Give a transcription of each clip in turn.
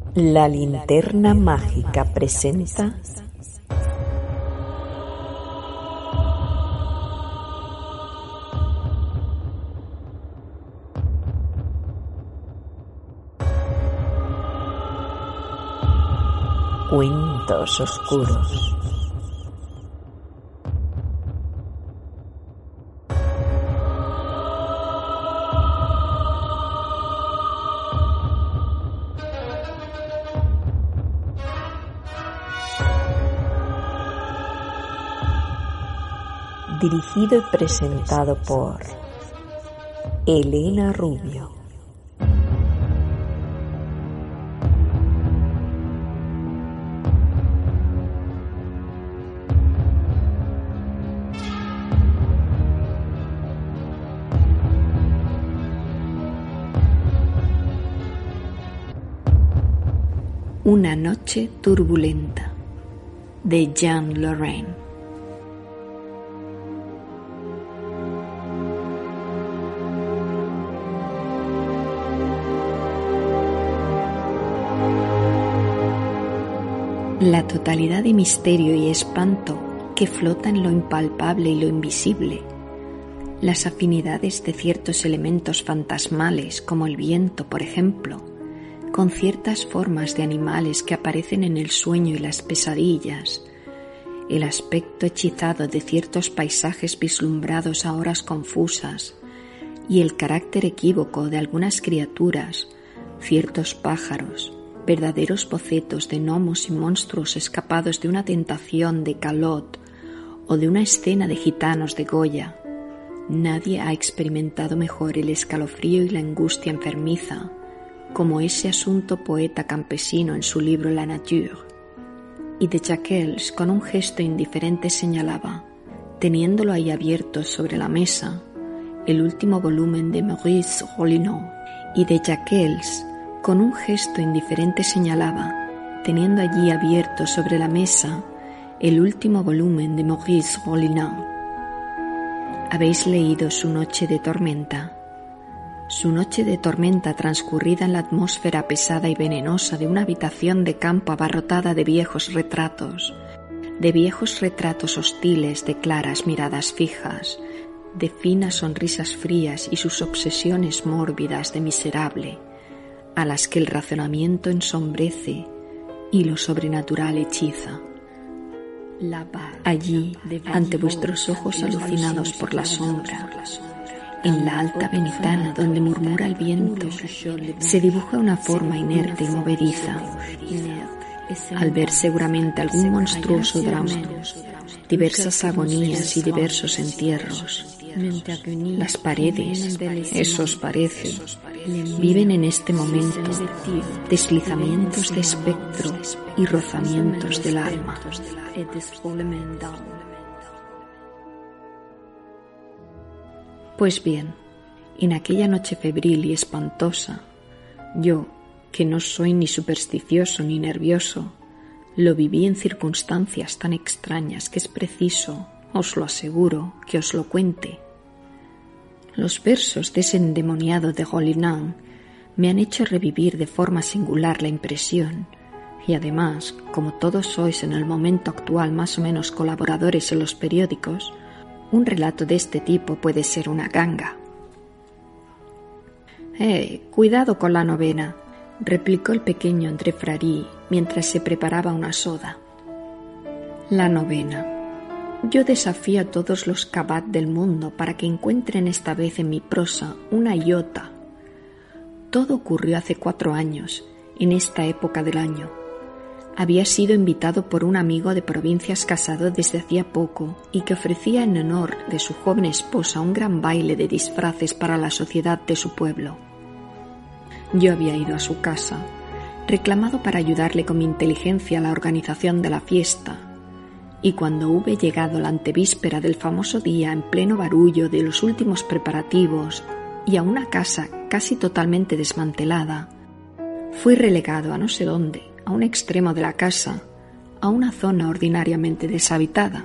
La linterna mágica presenta Cuentos oscuros. Dirigido y presentado por Elena Rubio. Una noche turbulenta, de Jean Lorrain. La totalidad de misterio y espanto que flota en lo impalpable y lo invisible, las afinidades de ciertos elementos fantasmales como el viento, por ejemplo, con ciertas formas de animales que aparecen en el sueño y las pesadillas, el aspecto hechizado de ciertos paisajes vislumbrados a horas confusas y el carácter equívoco de algunas criaturas, ciertos pájaros, verdaderos bocetos de gnomos y monstruos escapados de una tentación de Callot o de una escena de gitanos de Goya. Nadie ha experimentado mejor el escalofrío y la angustia enfermiza como ese asunto poeta campesino en su libro La Nature. Y de Jacques, con un gesto indiferente, señalaba, teniéndolo ahí abierto sobre la mesa, el último volumen de Maurice Rollinat. Y de Jacques, con un gesto indiferente, señalaba, teniendo allí abierto sobre la mesa, el último volumen de Maurice Rollinat. ¿Habéis leído Su noche de tormenta? Su noche de tormenta transcurrida en la atmósfera pesada y venenosa de una habitación de campo abarrotada de viejos retratos hostiles, de claras miradas fijas, de finas sonrisas frías y sus obsesiones mórbidas de miserable, a las que el razonamiento ensombrece y lo sobrenatural hechiza. Allí, ante vuestros ojos alucinados por la sombra, en la alta ventana donde murmura el viento, se dibuja una forma inerte y movediza. Al ver seguramente algún monstruoso drama, diversas agonías y diversos entierros, las paredes, eso os parece, viven en este momento deslizamientos de espectro y rozamientos del alma. Pues bien, en aquella noche febril y espantosa, yo, que no soy ni supersticioso ni nervioso, lo viví en circunstancias tan extrañas que es preciso, os lo aseguro, que os lo cuente. Los versos de ese endemoniado de Rollinat me han hecho revivir de forma singular la impresión, y además, como todos sois en el momento actual más o menos colaboradores en los periódicos, un relato de este tipo puede ser una ganga. Cuidado con la novena, replicó el pequeño André Frary mientras se preparaba una soda. La novena. Yo desafío a todos los Kabat del mundo para que encuentren esta vez en mi prosa una iota. Todo ocurrió hace 4 años, en esta época del año. Había sido invitado por un amigo de provincias casado desde hacía poco y que ofrecía en honor de su joven esposa un gran baile de disfraces para la sociedad de su pueblo. Yo había ido a su casa, reclamado para ayudarle con mi inteligencia a la organización de la fiesta, y cuando hube llegado la antevíspera del famoso día en pleno barullo de los últimos preparativos y a una casa casi totalmente desmantelada, fui relegado a no sé dónde, a un extremo de la casa, a una zona ordinariamente deshabitada.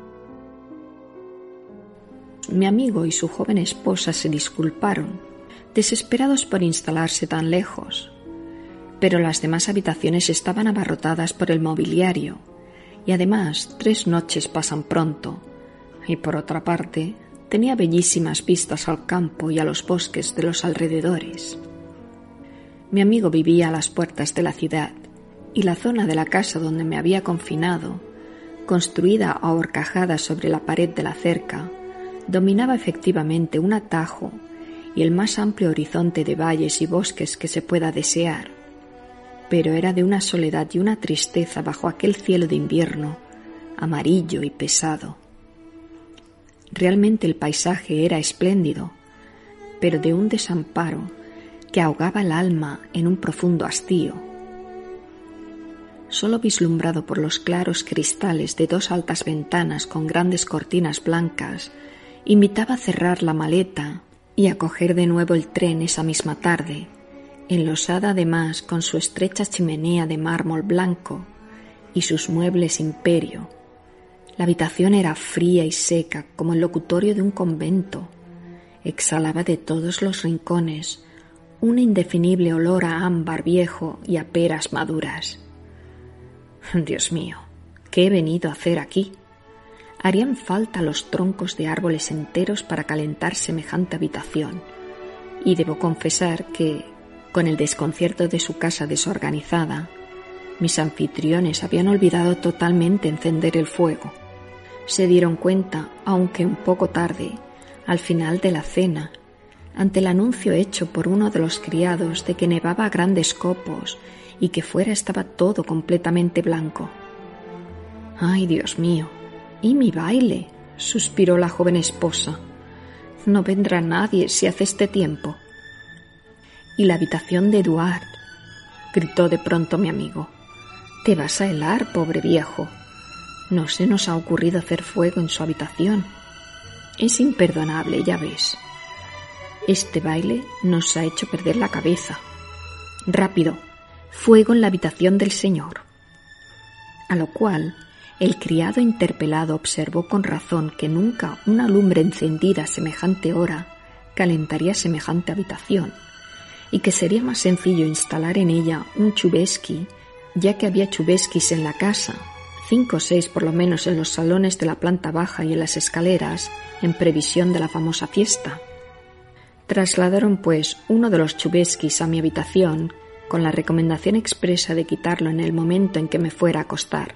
Mi amigo y su joven esposa se disculparon, desesperados por instalarse tan lejos. pero las demás habitaciones estaban abarrotadas por el mobiliario, y además 3 noches pasan pronto, y por otra parte tenía bellísimas vistas al campo y a los bosques de los alrededores. Mi amigo vivía a las puertas de la ciudad, y la zona de la casa donde me había confinado, construida a horcajadas sobre la pared de la cerca, dominaba efectivamente un atajo y el más amplio horizonte de valles y bosques que se pueda desear, pero era de una soledad y una tristeza bajo aquel cielo de invierno, amarillo y pesado. Realmente el paisaje era espléndido, pero de un desamparo que ahogaba el alma en un profundo hastío. Solo vislumbrado por los claros cristales de 2 altas ventanas con grandes cortinas blancas, invitaba a cerrar la maleta y a coger de nuevo el tren esa misma tarde, enlosada además con su estrecha chimenea de mármol blanco y sus muebles imperio. La habitación era fría y seca como el locutorio de un convento. Exhalaba de todos los rincones un indefinible olor a ámbar viejo y a peras maduras. Dios mío, ¿qué he venido a hacer aquí? Harían falta los troncos de árboles enteros para calentar semejante habitación, y debo confesar que, con el desconcierto de su casa desorganizada, mis anfitriones habían olvidado totalmente encender el fuego. Se dieron cuenta, aunque un poco tarde, al final de la cena, ante el anuncio hecho por uno de los criados de que nevaba a grandes copos y que fuera estaba todo completamente blanco. ¡Ay, Dios mío! ¿Y mi baile?, suspiró la joven esposa. No vendrá nadie si hace este tiempo. ¿Y la habitación de Eduard?, gritó de pronto mi amigo. Te vas a helar, pobre viejo. No se nos ha ocurrido hacer fuego en su habitación. Es imperdonable, ya ves. Este baile nos ha hecho perder la cabeza. Rápido, fuego en la habitación del señor. A lo cual el criado interpelado observó con razón que nunca una lumbre encendida a semejante hora calentaría semejante habitación, y que sería más sencillo instalar en ella un chubesqui, ya que había chubesquis en la casa, 5 o 6 por lo menos en los salones de la planta baja y en las escaleras, en previsión de la famosa fiesta. Trasladaron pues uno de los chubesquis a mi habitación, con la recomendación expresa de quitarlo en el momento en que me fuera a acostar.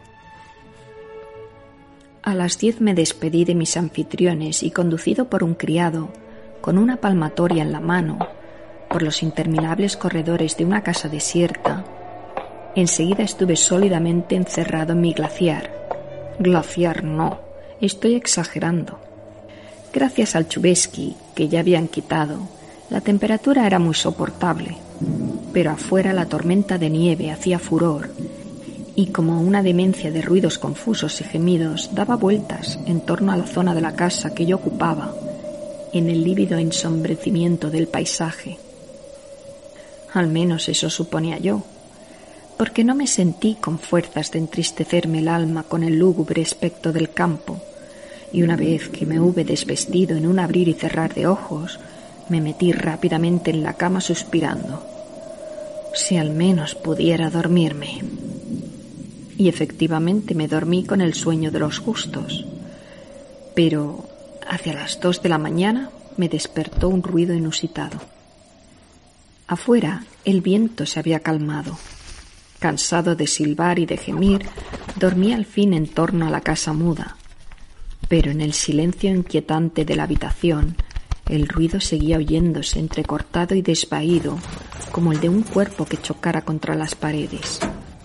A las 10 me despedí de mis anfitriones y, conducido por un criado, con una palmatoria en la mano, por los interminables corredores de una casa desierta, enseguida estuve sólidamente encerrado en mi glaciar. Glaciar no, estoy exagerando. Gracias al chubesqui que ya habían quitado, la temperatura era muy soportable, pero afuera la tormenta de nieve hacía furor y, como una demencia de ruidos confusos y gemidos, daba vueltas en torno a la zona de la casa que yo ocupaba, en el lívido ensombrecimiento del paisaje. Al menos eso suponía yo, porque no me sentí con fuerzas de entristecerme el alma con el lúgubre aspecto del campo, y una vez que me hube desvestido en un abrir y cerrar de ojos, me metí rápidamente en la cama suspirando. Si al menos pudiera dormirme. Y efectivamente me dormí con el sueño de los justos. Pero hacia las 2 de la mañana me despertó un ruido inusitado. Afuera el viento se había calmado. Cansado de silbar y de gemir, dormí al fin en torno a la casa muda. Pero en el silencio inquietante de la habitación, el ruido seguía oyéndose entrecortado y desvaído, como el de un cuerpo que chocara contra las paredes.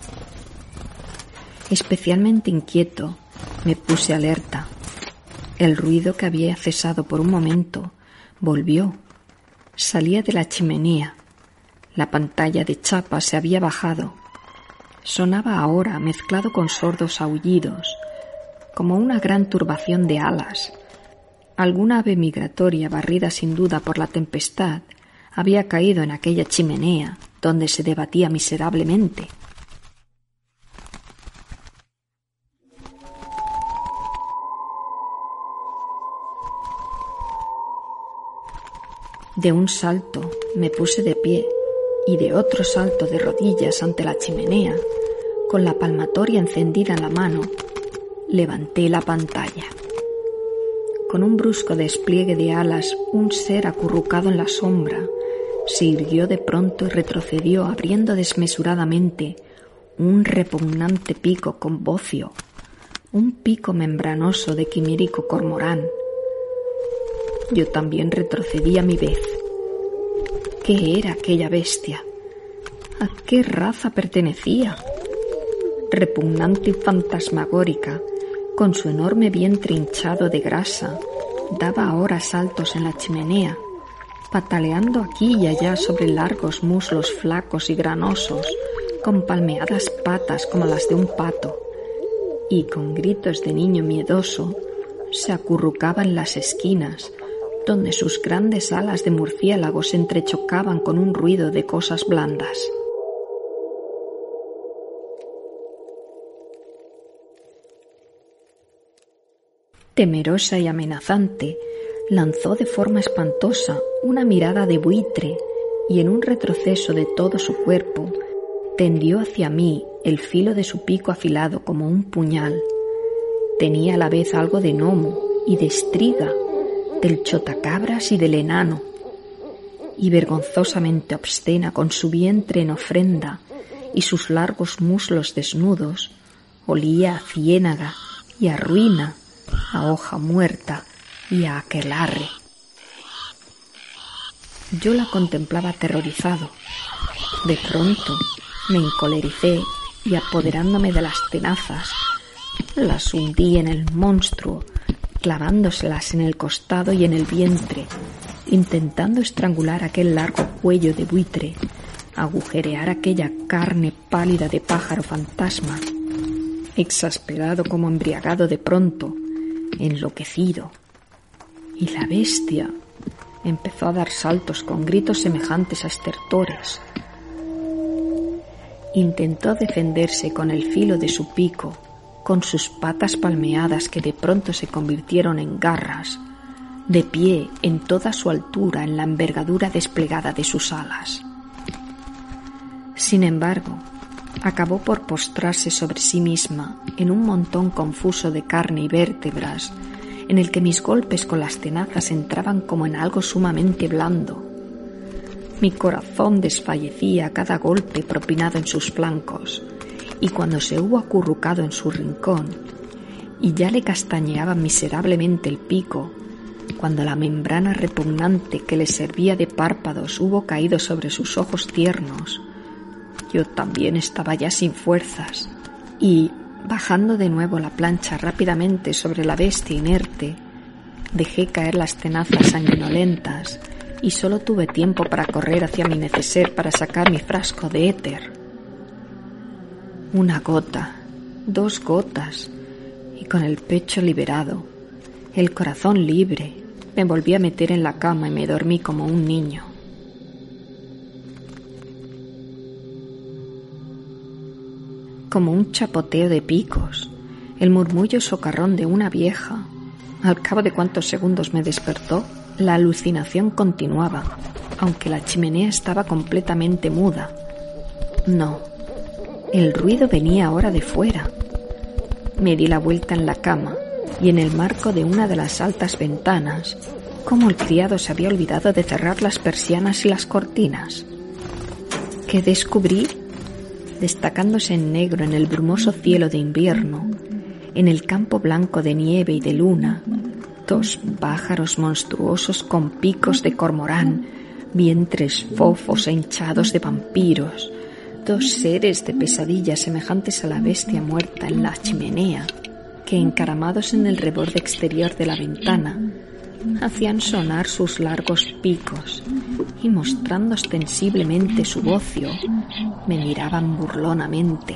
Especialmente inquieto, me puse alerta. El ruido, que había cesado por un momento, volvió. Salía de la chimenea. La pantalla de chapa se había bajado. Sonaba ahora, mezclado con sordos aullidos, como una gran turbación de alas. Alguna ave migratoria, barrida sin duda por la tempestad, había caído en aquella chimenea, donde se debatía miserablemente. De un salto me puse de pie y de otro salto de rodillas ante la chimenea, con la palmatoria encendida en la mano, levanté la pantalla. Con un brusco despliegue de alas, un ser acurrucado en la sombra se irguió de pronto y retrocedió, abriendo desmesuradamente un repugnante pico con bocio, un pico membranoso de quimérico cormorán. Yo también retrocedí a mi vez. ¿Qué era aquella bestia? ¿A qué raza pertenecía? Repugnante y fantasmagórica, con su enorme vientre hinchado de grasa, daba ahora saltos en la chimenea, pataleando aquí y allá sobre largos muslos flacos y granosos, con palmeadas patas como las de un pato, y con gritos de niño miedoso se acurrucaba en las esquinas, donde sus grandes alas de murciélago se entrechocaban con un ruido de cosas blandas. Temerosa y amenazante, lanzó de forma espantosa una mirada de buitre y en un retroceso de todo su cuerpo tendió hacia mí el filo de su pico afilado como un puñal. Tenía a la vez algo de gnomo y de estriga, del chotacabras y del enano, y vergonzosamente obscena, con su vientre en ofrenda y sus largos muslos desnudos, olía a ciénaga y a ruina, a hoja muerta y a aquelarre. Yo la contemplaba aterrorizado. De pronto me encolericé y, apoderándome de las tenazas, las hundí en el monstruo, clavándoselas en el costado y en el vientre, intentando estrangular aquel largo cuello de buitre, agujerear aquella carne pálida de pájaro fantasma. Exasperado como embriagado de pronto, enloquecido. Y la bestia empezó a dar saltos con gritos semejantes a estertores. Intentó defenderse con el filo de su pico, con sus patas palmeadas que de pronto se convirtieron en garras, de pie en toda su altura en la envergadura desplegada de sus alas. Sin embargo, acabó por postrarse sobre sí misma en un montón confuso de carne y vértebras, en el que mis golpes con las tenazas entraban como en algo sumamente blando. Mi corazón desfallecía a cada golpe propinado en sus flancos, y cuando se hubo acurrucado en su rincón y ya le castañeaba miserablemente el pico, cuando la membrana repugnante que le servía de párpados hubo caído sobre sus ojos tiernos, yo también estaba ya sin fuerzas y, bajando de nuevo la plancha rápidamente sobre la bestia inerte, dejé caer las tenazas sanguinolentas y solo tuve tiempo para correr hacia mi neceser para sacar mi frasco de éter. Una gota, 2 gotas, y con el pecho liberado, el corazón libre, me volví a meter en la cama y me dormí como un niño. Como un chapoteo de picos, el murmullo socarrón de una vieja. Al cabo de cuantos segundos me despertó, la alucinación continuaba, aunque la chimenea estaba completamente muda. No, el ruido venía ahora de fuera. Me di la vuelta en la cama y en el marco de una de las altas ventanas, como el criado se había olvidado de cerrar las persianas y las cortinas. ¿Qué descubrí? Destacándose en negro en el brumoso cielo de invierno, en el campo blanco de nieve y de luna, 2 pájaros monstruosos con picos de cormorán, vientres fofos e hinchados de vampiros, 2 seres de pesadilla semejantes a la bestia muerta en la chimenea, que encaramados en el reborde exterior de la ventana, hacían sonar sus largos picos y, mostrando ostensiblemente su bocio, me miraban burlonamente.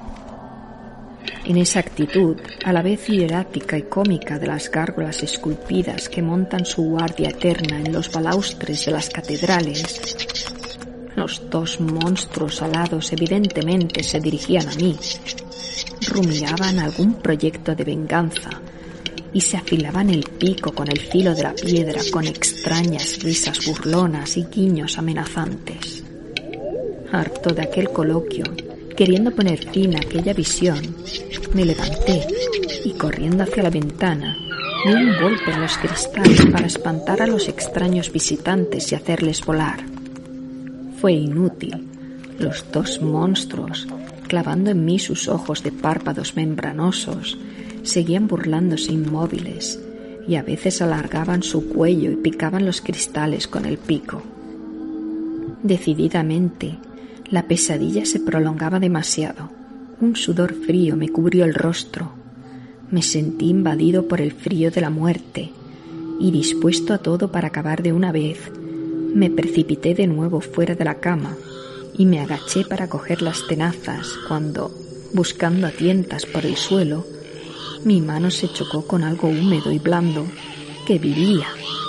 En esa actitud, a la vez hierática y cómica de las gárgolas esculpidas que montan su guardia eterna en los balaustres de las catedrales, los 2 monstruos alados evidentemente se dirigían a mí, rumiaban algún proyecto de venganza y se afilaban el pico con el filo de la piedra con extrañas risas burlonas y guiños amenazantes. Harto de aquel coloquio, queriendo poner fin a aquella visión, me levanté y, corriendo hacia la ventana, di un golpe en los cristales para espantar a los extraños visitantes y hacerles volar. Fue inútil. Los dos monstruos, clavando en mí sus ojos de párpados membranosos, seguían burlándose inmóviles y a veces alargaban su cuello y picaban los cristales con el pico. Decididamente, la pesadilla se prolongaba demasiado. Un sudor frío me cubrió el rostro. Me sentí invadido por el frío de la muerte y, dispuesto a todo para acabar de una vez, me precipité de nuevo fuera de la cama y me agaché para coger las tenazas cuando, buscando a tientas por el suelo, mi mano se chocó con algo húmedo y blando que vivía.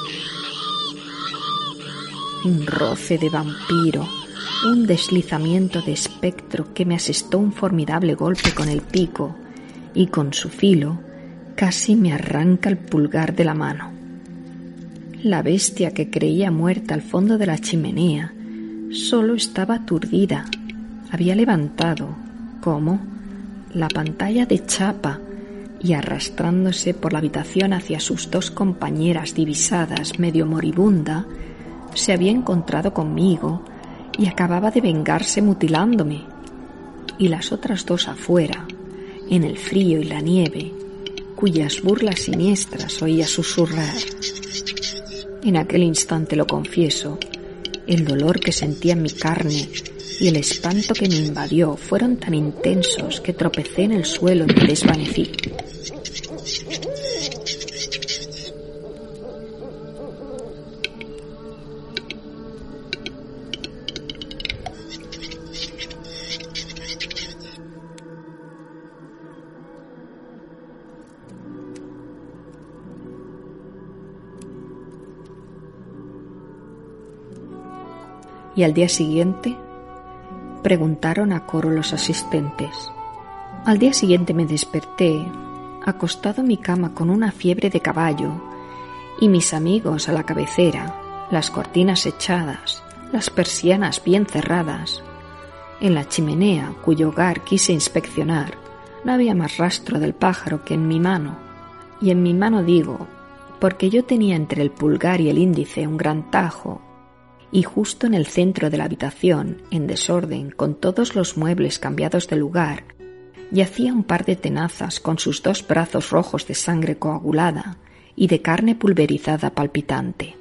Un roce de vampiro, un deslizamiento de espectro que me asestó un formidable golpe con el pico y con su filo casi me arranca el pulgar de la mano. La bestia que creía muerta al fondo de la chimenea solo estaba aturdida. Había levantado, como la pantalla de chapa, y arrastrándose por la habitación hacia sus dos compañeras divisadas, medio moribunda, se había encontrado conmigo y acababa de vengarse mutilándome. Y las otras dos afuera, en el frío y la nieve, cuyas burlas siniestras oía susurrar. En aquel instante, lo confieso, el dolor que sentía en mi carne y el espanto que me invadió fueron tan intensos que tropecé en el suelo y me desvanecí. Y al día siguiente, preguntaron a coro los asistentes. Al día siguiente me desperté, acostado en mi cama con una fiebre de caballo, y mis amigos a la cabecera, las cortinas echadas, las persianas bien cerradas. En la chimenea, cuyo hogar quise inspeccionar, no había más rastro del pájaro que en mi mano. Y en mi mano digo, porque yo tenía entre el pulgar y el índice un gran tajo, y justo en el centro de la habitación, en desorden, con todos los muebles cambiados de lugar, yacía un par de tenazas con sus dos brazos rojos de sangre coagulada y de carne pulverizada palpitante.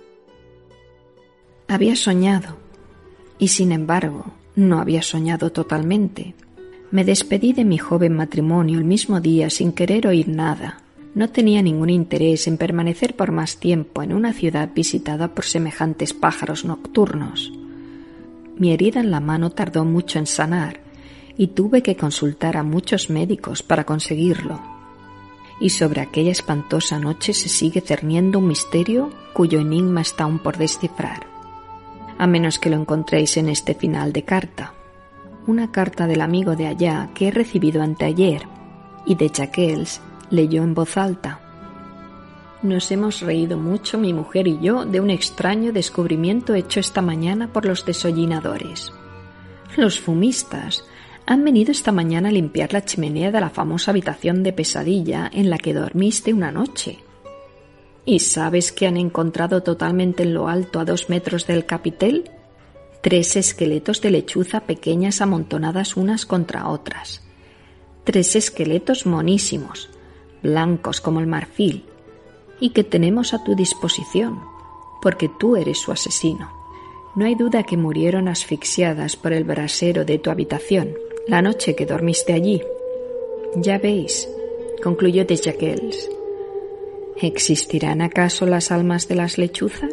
Había soñado, y sin embargo, no había soñado totalmente. Me despedí de mi joven matrimonio el mismo día sin querer oír nada. No tenía ningún interés en permanecer por más tiempo en una ciudad visitada por semejantes pájaros nocturnos. Mi herida en la mano tardó mucho en sanar y tuve que consultar a muchos médicos para conseguirlo. Y sobre aquella espantosa noche se sigue cerniendo un misterio cuyo enigma está aún por descifrar, a menos que lo encontréis en este final de carta. Una carta del amigo de allá que he recibido anteayer y de Jacques leyó en voz alta. Nos hemos reído mucho, mi mujer y yo, de un extraño descubrimiento hecho esta mañana por los desollinadores. Los fumistas han venido esta mañana a limpiar la chimenea de la famosa habitación de pesadilla en la que dormiste una noche. ¿Y sabes qué han encontrado totalmente en lo alto a 2 metros del capitel? 3 esqueletos de lechuza pequeñas amontonadas unas contra otras. 3 esqueletos monísimos, blancos como el marfil, y que tenemos a tu disposición, porque tú eres su asesino. No hay duda que murieron asfixiadas por el brasero de tu habitación la noche que dormiste allí. Ya veis, concluyó de Jacques. ¿Existirán acaso las almas de las lechuzas?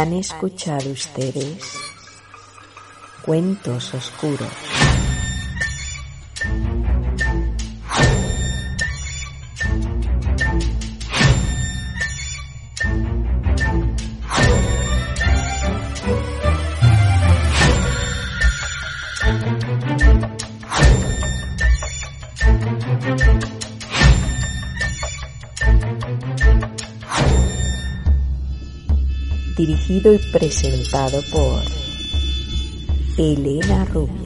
¿Han escuchado ustedes cuentos oscuros? Dirigido y presentado por Elena Rubio.